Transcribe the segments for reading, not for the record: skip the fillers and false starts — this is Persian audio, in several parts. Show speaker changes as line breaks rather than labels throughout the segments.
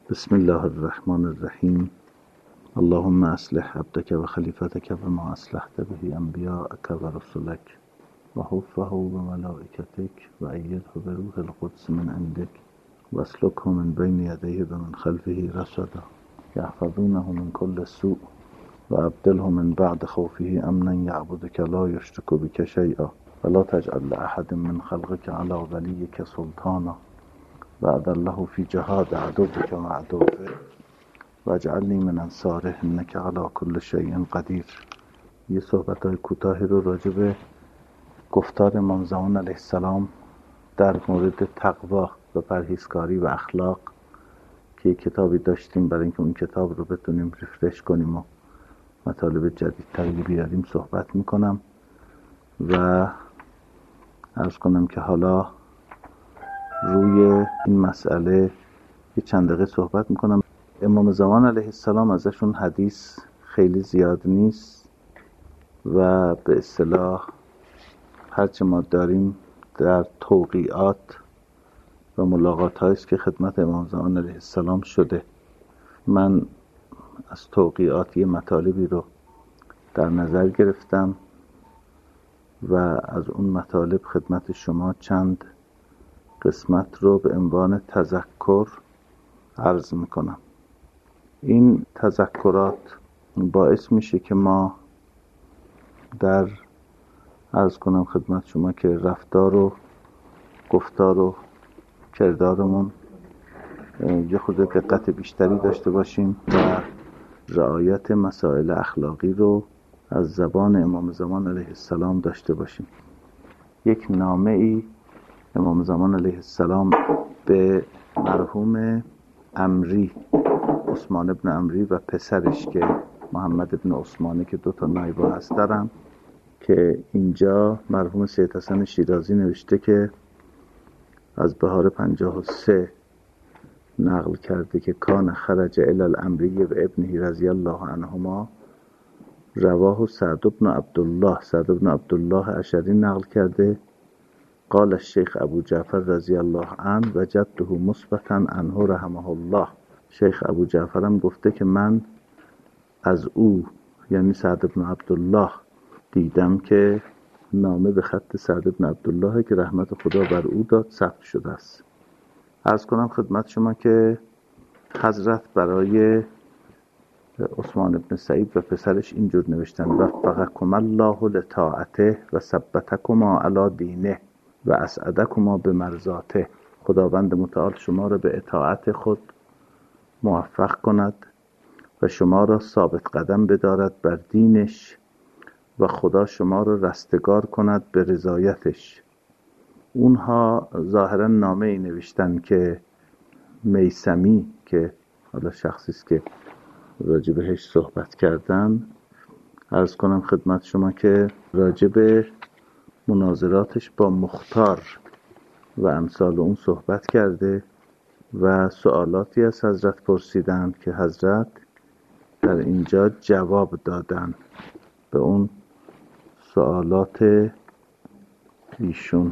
بسم الله الرحمن الرحیم. اللهم اصلح عبدك و خلیفتك و ما اصلحت به انبیاءك و رسلك و حفه بملائکتك و ایده بروح القدس من عندك و اسلکه من بین یدیه و من خلفه رشدا یحفظونه من كل سوء و ابدله من بعد خوفه امنا یعبدك لا یشرک بك شیئا ولا تجعل لأحد من خلقك على وليك سلطانا بعد الله في جهاد عدوك و عدوه واجعلنی من انصاره انک علی کل شیء قدیر. یه صحبت‌های کوتاهی رو راجع به گفتار امام زمان علیه السلام در مورد تقوا و پرهیزکاری و اخلاق که کتابی داشتیم برای اینکه اون کتاب رو بتونیم ریفرش کنیم و مطالب جدیدتری بیاریم صحبت میکنم و عرض کنم که حالا روی این مسئله یه چند دقیقه صحبت میکنم. امام زمان علیه السلام ازشون حدیث خیلی زیاد نیست و به اصطلاح هرچه ما داریم در توقیعات و ملاقات هاییست که خدمت امام زمان علیه السلام شده. من از توقیعات یه مطالبی رو در نظر گرفتم و از اون مطالب خدمت شما چند قسمت رو به عنوان تذکر عرض میکنم. این تذکرات باعث میشه که ما در عرض کنم خدمت شما که رفتار و گفتار و کردارمون یه خود دقت بیشتری داشته باشیم و رعایت مسائل اخلاقی رو از زبان امام زمان علیه السلام داشته باشیم. یک نامه ای امام زمان علیه السلام به مرحوم عمری، عثمان ابن عمری و پسرش که محمد ابن عثمانه که دو تا نایبه هست دارن، که اینجا مرحوم سید حسن شیرازی نوشته که از بهار 53 نقل کرده که کان خرج الی العمری و ابنه رضی الله عنهما. رواه سعد بن عبدالله اشعری نقل کرده. قال الشیخ ابو جعفر رضی الله عنه و جده مثبتا عنه رحمه الله. شیخ ابو جعفر هم گفته که من از او یعنی سعد بن عبدالله دیدم که نامه به خط سعد بن عبدالله که رحمت خدا بر او داد ثبت شده است. عرض کنم خدمت شما که حضرت برای عثمان بن سعید و پسرش اینجور نوشتن: وفقکم الله لطاعته و ثبتکما علی دینه و اسعدکما به مرضاته. خداوند متعال شما را به اطاعت خود موفق کند و شما را ثابت قدم بدارد بر دینش و خدا شما را رستگار کند به رضایتش. اونها ظاهرا نامه ای نوشتن که میثمی که حالا شخصی است که راجع بهش صحبت کردن، عرض کنم خدمت شما که راجع به مناظراتش با مختار و امثال اون صحبت کرده و سوالاتی از حضرت پرسیدن که حضرت در اینجا جواب دادن به اون سوالات ایشون.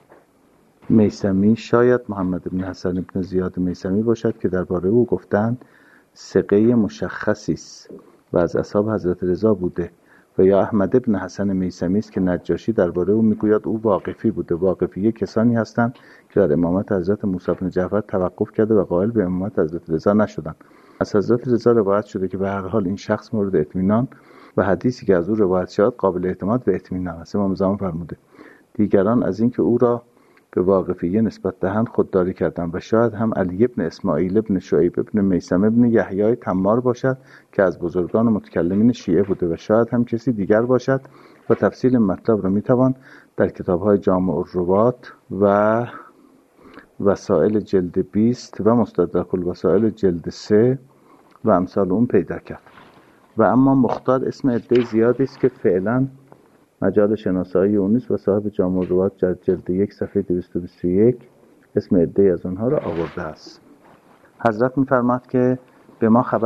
میثمی شاید محمد بن حسن بن زیاد میثمی باشد که درباره او گفتند ثقه مشخصی است و از اصحاب حضرت رضا بوده، و یا احمد بن حسن میثمی است که نجاشی درباره او میگوید او واقفی بوده. واقفی کسانی هستند که در امامت حضرت موسی بن جعفر توقف کرده و قائل به امامت حضرت رضا نشدند. از حضرت رضا روایت شده که به هر حال این شخص مورد اطمینان و حدیثی که از او روایت شد قابل اعتماد و اطمینان است. امام زمان فرموده دیگران از اینکه او را به واقفیه نسبت دهند خودداری کردند و شاید هم علی ابن اسماعیل ابن شعیب ابن میثم ابن یحیی تمار باشد که از بزرگان متکلمین شیعه بوده و شاید هم کسی دیگر باشد و تفصیل مطلب را میتوان در کتاب‌های جامع الروات و وسائل جلد 20 و مستدرک الوسائل جلد 3 و امثال اون پیدا کرد. و اما مختار اسم عده زیادی است که فعلا مجال شناسایی اون نیست و صاحب جامع الروات جلد 1 صفحه 221 اسم عده از اونها را آورده است. حضرت می‌فرماد که به ما خبر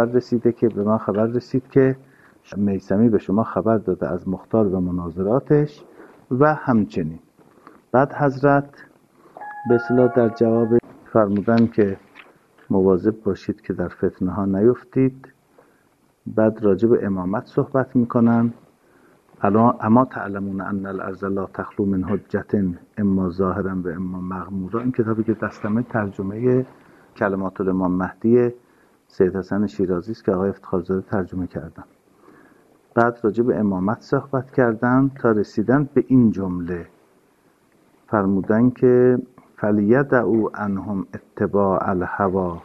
رسید که میثمی به شما خبر داده از مختار و مناظراتش و همچنین. بعد حضرت به اصطلاح در جواب فرمودن که مواظب باشید که در فتنه ها نیفتید. بعد راجع به امامت صحبت میکنن. اما تعلمون ان الارض لا تخلو من حجة اما ظاهرا و اما مغمورا. این کتابی که دستمه ترجمه کلمات الامام مهدی سید حسن شیرازی است که آقای افتخارزاده ترجمه کردن. بعد راجع به امامت صحبت کردن تا رسیدن به این جمله، فرمودن که فلیدعوا عنهم اتباع الهوی.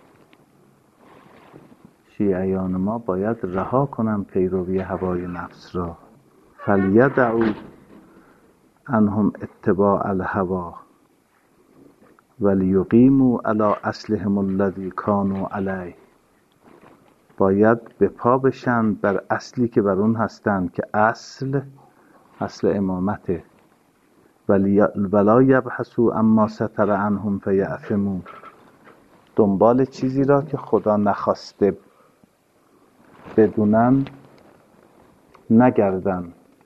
شیعیان ما باید رها کنن پیروی هوای نفس را. فلیدعوا عنهم اتباع الهوی ولیقیموا علی اصلهم الذی کانوا علیه. باید به پا بشن بر اصلی که بر اون هستند که اصل امامته. ولا یبحثوا اما ستر عنهم فیأثموا. دنبال چیزی را که خدا نخواسته بدونن نگردن،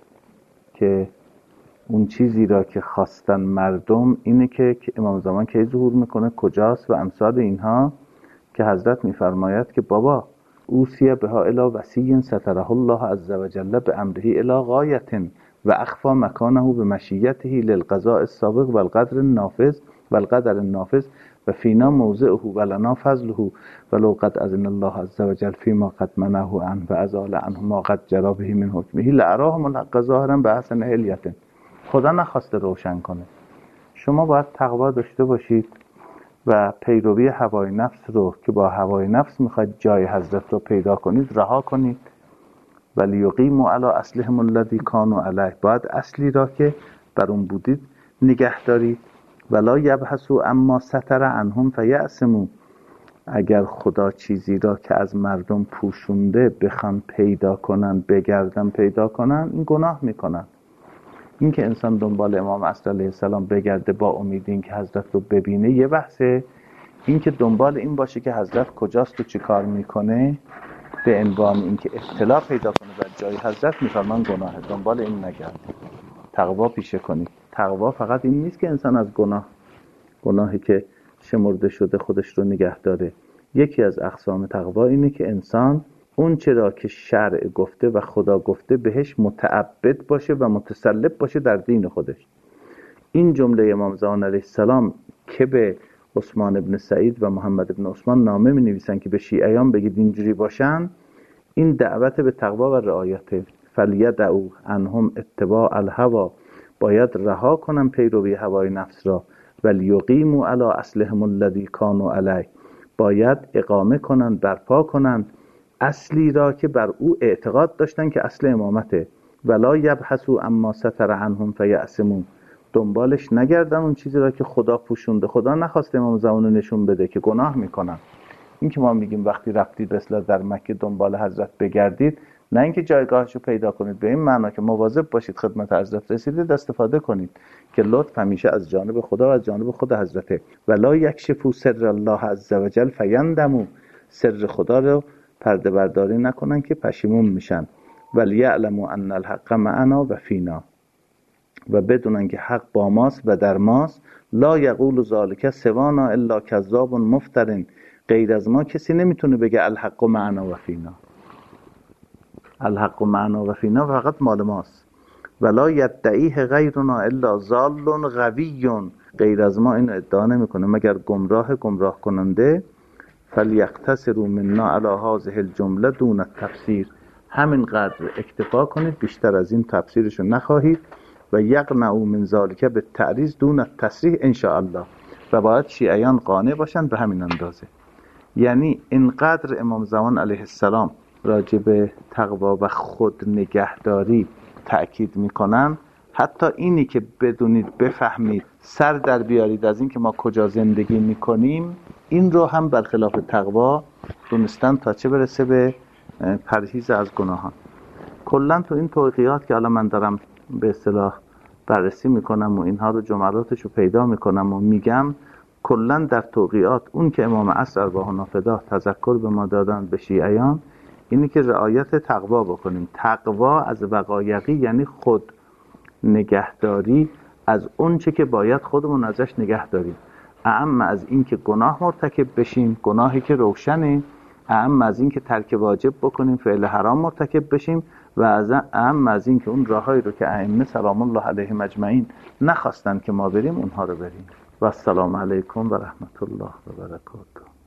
که اون چیزی را که خواستن مردم اینه که امام زمان کی ظهور میکنه، کجاست و امثال اینها، که حضرت میفرماید که بابا اوصی بها الی وصی ستره الله عز وجل بامره الی غایة و اخفى مکانه بمشیته للقضاء السابق والقدر النافذ و فینا موضعه ولنا فضله ولو قد اذن الله عز وجل فيما قد منعه عنه و ازال عنه ما قد جرى به من حکمه لاراهم الحق ظاهرا باحسن حلیة. خدا نخواسته روشن کنه. شما باید تقوا داشته باشید و پیروی هوای نفس رو که با هوای نفس میخواید جای حضرت رو پیدا کنید رها کنید. ولی یقیموا علی اصلهم الذی کانوا علیه. باید اصلی را که بر اون بودید نگه دارید. ولا یبحثوا اما ستر عنهم فیأثموا. اگر خدا چیزی را که از مردم پوشونده بخوان پیدا کنن، بگردن پیدا کنن، این گناه میکنن. این که انسان دنبال امام عصر علیه السلام بگرده با امید این که حضرت رو ببینه یه بحثه. این که دنبال این باشه که حضرت کجاست و چی کار میکنه به عنوان این که اطلاع پیدا کنه بر جای حضرت، میفرمان گناهه. دنبال این نگردید، تقوا پیشه کنید. تقوا فقط این نیست که انسان از گناهی که شمرده شده خودش رو نگه داره. یکی از اقسام تقوا اینه که انسان اون چرا که شرع گفته و خدا گفته بهش متعبد باشه و متسلب باشه در دین خودش. این جمله امام زمان علیه السلام که به عثمان ابن سعید و محمد ابن عثمان نامه می نویسن که به شیعیان بگید اینجوری باشن، این دعوت به تقوا و رعایت. فلیدعوا عنهم اتباع الهوی. باید رها کنن پیروی هوای نفس را. ولیقیموا علی اصلهم الذی کانوا علیه. باید اقامه کنن، برپا کنن اصلی را که بر او اعتقاد داشتن که اصل امامته. ولا یبحثوا اما ستر عنهم فیأثموا. دنبالش نگردن اون چیزی را که خدا پوشونده. خدا نخواسته امام زمان نشون بده که گناه میکنن. این که ما میگیم وقتی رفتید مثلا در مکه دنبال حضرت بگردید، نه اینکه جایگاهشو پیدا کنید، به این معنا که مواظب باشید خدمت حضرت رسیدید استفاده کنید که لطف همیشه از جانب خدا و از جانب خود حضرته. ولا یکشفوا سر الله عز وجل فیندموا. سر خدا رو پرده برداری نکنن که پشیمون میشن. ولی یعلموا ان الحق معنا و فینا. و بدونن که حق با ماست و در ماست. لا یقول ذلک سوانا الا کذاب مفتر. غیر از ما کسی نمیتونه بگه الحق معنا و فینا. الحق معنا و فینا فقط مال ماست. ولا یدعیه غیرنا الا ضال غوی. غیر از ما این ادعا نمیکنه مگر گمراه کننده. فلیقتصروا منا علی هذه الجمله دون التفسیر. همینقدر اکتفا کنید، بیشتر از این تفسیرشو نخواهید. و یقنعوا من ذلک بالتعریض دون التصریح ان شاء الله. و باید شیعیان قانع باشن به همین اندازه. یعنی اینقدر امام زمان علیه السلام راجع به تقوا و خود نگهداری تأکید میکنن، حتی اینی که بدونید بفهمید سر در بیارید از این که ما کجا زندگی میکنیم، این رو هم برخلاف تقوا دونستن تا چه برسه به پرهیز از گناهان. کلا تو این توقیات که الان من دارم به اصطلاح بررسی میکنم و اینها رو جملاتش رو پیدا میکنم و میگم، کلا در توقیات اون که امام عصر ارواح نافداه تذکر به ما دادن به شیعیان اینی که رعایت تقوا بکنیم. تقوا از وقایقی یعنی خود نگهداری از اون چه که باید خودمون ازش نگه داریم. اعم از این که گناه مرتکب بشیم، گناهی که روشنه، اعم از این که ترک واجب بکنیم، فعل حرام مرتکب بشیم، و اعم از این که اون راهایی رو که ائمه سلام الله علیهم اجمعین نخواستن که ما بریم اونها رو بریم. و السلام علیکم و رحمت الله و برکاته.